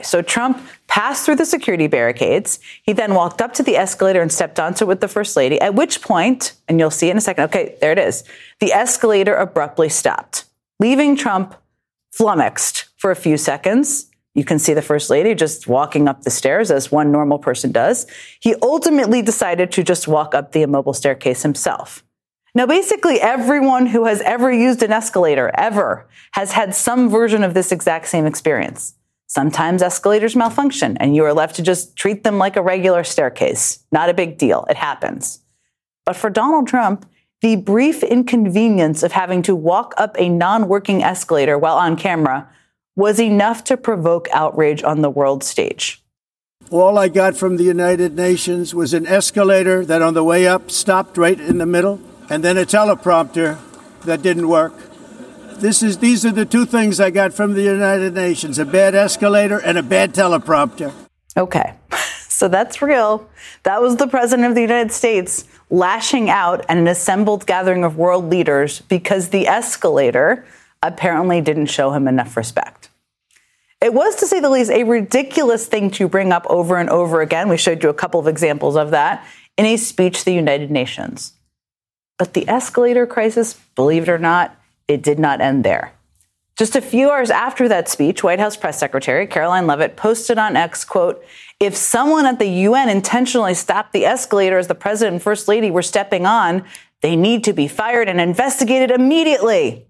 So Trump passed through the security barricades. He then walked up to the escalator and stepped onto it with the first lady, at which point, and you'll see in a second, okay, there it is, the escalator abruptly stopped, leaving Trump flummoxed for a few seconds. You can see the first lady just walking up the stairs as one normal person does. He ultimately decided to just walk up the immobile staircase himself. Now, basically, everyone who has ever used an escalator, ever, has had some version of this exact same experience. Sometimes escalators malfunction, and you are left to just treat them like a regular staircase. Not a big deal. It happens. But for Donald Trump, the brief inconvenience of having to walk up a non-working escalator while on camera was enough to provoke outrage on the world stage. All I got from the United Nations was an escalator that on the way up stopped right in the middle, and then a teleprompter that didn't work. These are the two things I got from the United Nations, a bad escalator and a bad teleprompter. Okay, so that's real. That was the president of the United States lashing out at an assembled gathering of world leaders because the escalator apparently didn't show him enough respect. It was, to say the least, a ridiculous thing to bring up over and over again. We showed you a couple of examples of that in a speech to the United Nations. But the escalator crisis, believe it or not, it did not end there. Just a few hours after that speech, White House Press Secretary Caroline Leavitt posted on X, quote, "If someone at the UN intentionally stopped the escalator as the president and first lady were stepping on, they need to be fired and investigated immediately."